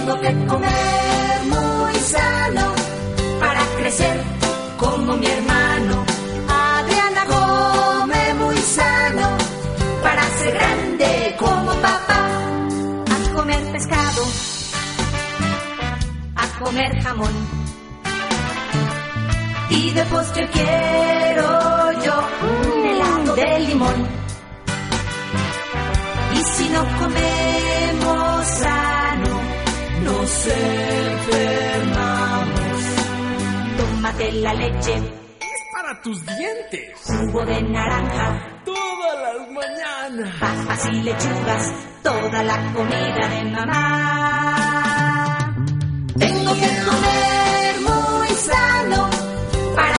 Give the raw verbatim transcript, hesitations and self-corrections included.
Tengo que comer muy sano para crecer como mi hermano. Adriana come muy sano para ser grande como papá. A comer pescado, a comer jamón, y de postre quiero yo un helado de limón. Y si no comemos sano, nos enfermamos. Tómate la leche, es para tus dientes. Jugo de naranja, todas las mañanas. Papas y lechugas, toda la comida de mamá. Tengo que comer muy sano